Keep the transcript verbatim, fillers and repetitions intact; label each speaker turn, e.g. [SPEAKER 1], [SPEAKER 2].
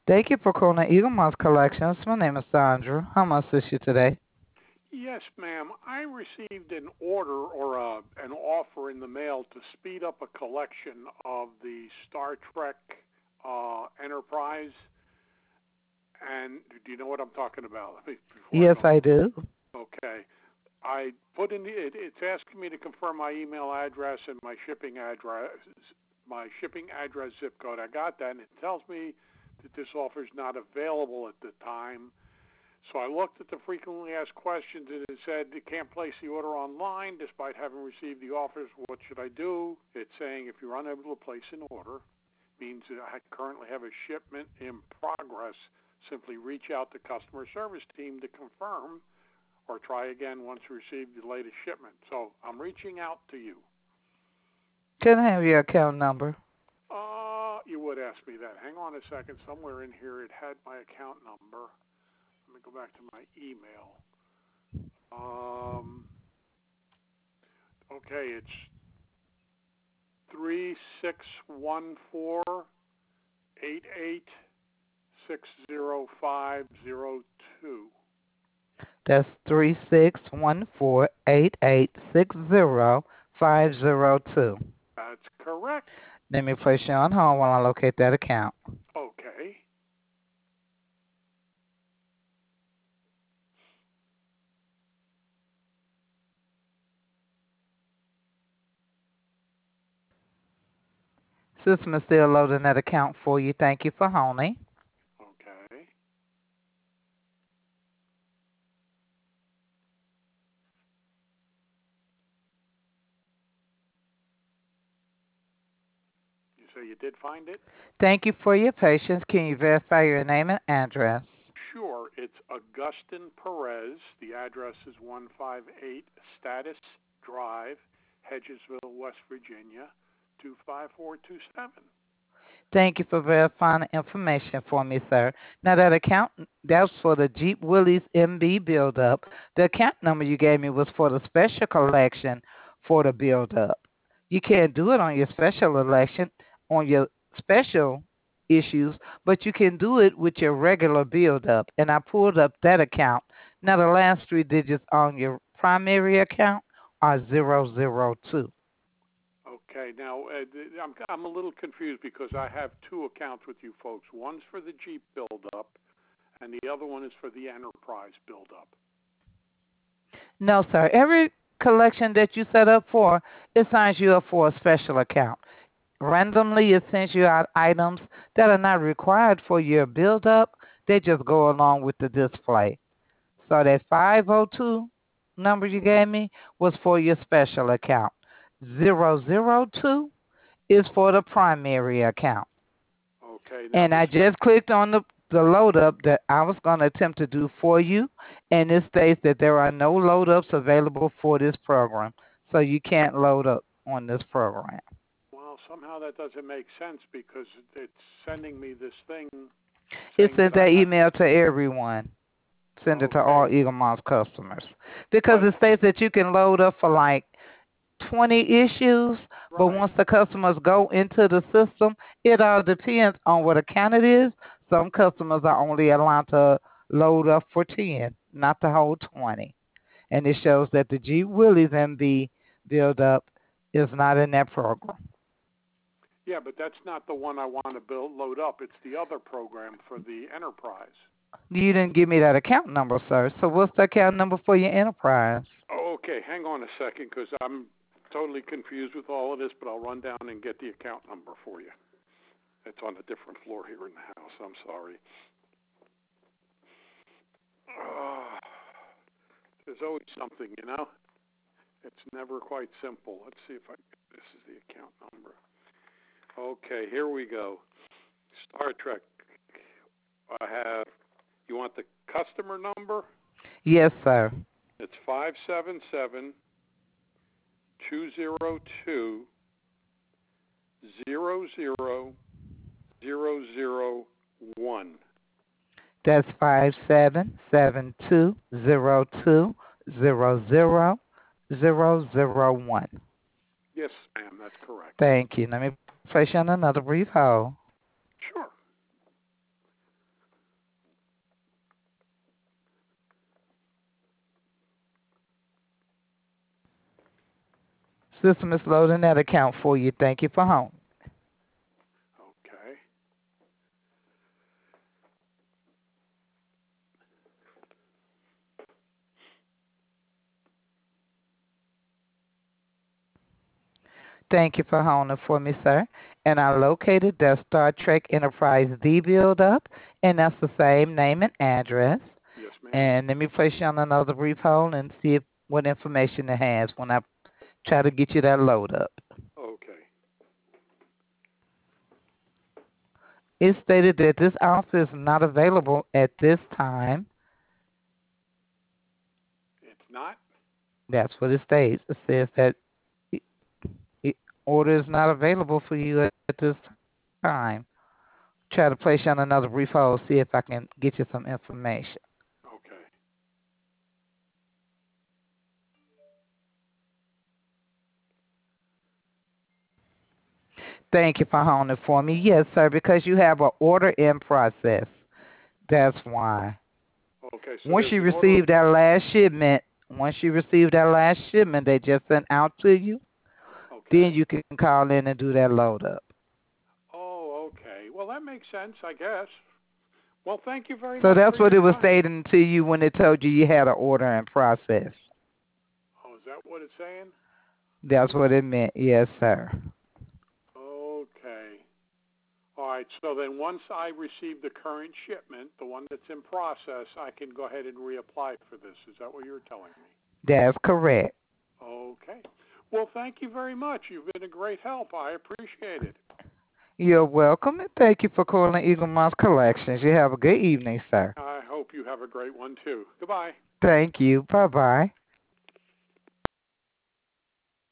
[SPEAKER 1] Thank you for calling Eagle Mouse Collections. My name is Sandra. How may I assist you today?
[SPEAKER 2] Yes, ma'am. I received an order or a, an offer in the mail to speed up a collection of the Star Trek uh, Enterprise. And do you know what I'm talking about? Let me, before I
[SPEAKER 1] Yes,
[SPEAKER 2] go.
[SPEAKER 1] I do.
[SPEAKER 2] Okay. I put in the, it, it's asking me to confirm my email address and my shipping address, my shipping address zip code. I got that, and it tells me that this offer is not available at the time. So I looked at the frequently asked questions, and it said you can't place the order online despite having received the offers. What should I do? It's saying if you're unable to place an order, means that I currently have a shipment in progress. Simply reach out to customer service team to confirm, or try again once you receive the latest shipment. So I'm reaching out to you.
[SPEAKER 1] Can I have your account number?
[SPEAKER 2] Uh, you would ask me that. Hang on a second. Somewhere in here it had my account number. Let me go back to my email. Um, okay, it's three six one four eight eight six zero five zero two.
[SPEAKER 1] That's three six one four eight eight six zero five zero two.
[SPEAKER 2] That's correct.
[SPEAKER 1] Let me place you on hold while I locate that account.
[SPEAKER 2] Okay.
[SPEAKER 1] System is still loading that account for you. Thank you for holding.
[SPEAKER 2] Okay. You say you did find it?
[SPEAKER 1] Thank you for your patience. Can you verify your name and address?
[SPEAKER 2] Sure. It's Augustin Perez. The address is one five eight Status Drive, Hedgesville, West Virginia, two five four two seven.
[SPEAKER 1] Thank you for verifying the information for me, sir. Now that account, that was for the Jeep Willys M B build-up. The account number you gave me was for the special collection for the build-up. You can't do it on your special election, on your special issues, but you can do it with your regular build-up. And I pulled up that account. Now the last three digits on your primary account are zero zero two.
[SPEAKER 2] Okay. Now, uh, I'm I'm a little confused because I have two accounts with you folks. One's for the Jeep build-up, and the other one is for the Enterprise build-up.
[SPEAKER 1] No, sir. Every collection that you set up for, it signs you up for a special account. Randomly, it sends you out items that are not required for your build up. They just go along with the display. So that five oh two number you gave me was for your special account. Zero zero two is for the primary account.
[SPEAKER 2] Okay. Now
[SPEAKER 1] And
[SPEAKER 2] this.
[SPEAKER 1] I just clicked on the the load up that I was going to attempt to do for you, and it states that there are no load ups available for this program, so you can't load up on this program.
[SPEAKER 2] Well, somehow that doesn't make sense because it's sending me this thing
[SPEAKER 1] It
[SPEAKER 2] saying that
[SPEAKER 1] sent
[SPEAKER 2] I
[SPEAKER 1] that
[SPEAKER 2] have.
[SPEAKER 1] email to everyone. Send it to all
[SPEAKER 2] Okay.
[SPEAKER 1] Eagle Mouse customers because
[SPEAKER 2] But
[SPEAKER 1] it states that you can load up for like twenty issues, but
[SPEAKER 2] right.
[SPEAKER 1] once the customers go into the system, it all depends on what account it is. Some customers are only allowed to load up for ten, not the whole twenty. And it shows that the G Willys M B build up is not in that program.
[SPEAKER 2] Yeah, but that's not the one I want to build load up. It's the other program for the Enterprise.
[SPEAKER 1] You didn't give me that account number, sir. So what's the account number for your enterprise?
[SPEAKER 2] Okay, hang on a second because I'm totally confused with all of this, but I'll run down and get the account number for you. It's on a different floor here in the house. I'm sorry. Oh, there's always something, you know? It's never quite simple. Let's see if I this is the account number. Okay, here we go. Star Trek. I have you want the customer number?
[SPEAKER 1] Yes, sir.
[SPEAKER 2] It's five seven seven two zero two zero zero zero zero one.
[SPEAKER 1] That's five seven seven two zero two zero zero zero zero one.
[SPEAKER 2] Yes, ma'am, that's correct.
[SPEAKER 1] Thank you. Let me place you on another brief hold.
[SPEAKER 2] Sure.
[SPEAKER 1] System is loading that account for you. Thank you for holding.
[SPEAKER 2] Okay.
[SPEAKER 1] Thank you for holding for me, sir. And I located the Star Trek Enterprise D build up, and that's the same name and address.
[SPEAKER 2] Yes, ma'am.
[SPEAKER 1] And let me place you on another brief hold and see if, what information it has when I try to get you that load up.
[SPEAKER 2] Okay.
[SPEAKER 1] It stated that this office is not available at this time.
[SPEAKER 2] It's not?
[SPEAKER 1] That's what it states. It says that it, it, order is not available for you at this time. Try to place you on another brief hold, see if I can get you some information.
[SPEAKER 2] Okay.
[SPEAKER 1] Thank you for holding for me. Yes, sir, because you have an order in process. That's why.
[SPEAKER 2] Okay, so
[SPEAKER 1] Once
[SPEAKER 2] there's
[SPEAKER 1] you
[SPEAKER 2] an order.
[SPEAKER 1] receive that last shipment, once you receive that last shipment they just sent out to you,
[SPEAKER 2] Okay.
[SPEAKER 1] then you can call in and do that load up.
[SPEAKER 2] Oh, okay. Well, that makes sense, I guess. Well, thank you very
[SPEAKER 1] So
[SPEAKER 2] much for
[SPEAKER 1] that's what
[SPEAKER 2] your
[SPEAKER 1] it was
[SPEAKER 2] time.
[SPEAKER 1] stating to you when it told you you had an order in process.
[SPEAKER 2] Oh, is that what it's saying?
[SPEAKER 1] That's what it meant. Yes, sir.
[SPEAKER 2] Okay. All right. So then once I receive the current shipment, the one that's in process, I can go ahead and reapply for this. Is that what you're telling me?
[SPEAKER 1] That's correct.
[SPEAKER 2] Okay. Well, thank you very much. You've been a great help. I appreciate it.
[SPEAKER 1] You're welcome, and thank you for calling Eagle Moss Collections. You have a good evening, sir.
[SPEAKER 2] I hope you have a great one, too. Goodbye.
[SPEAKER 1] Thank you. Bye-bye.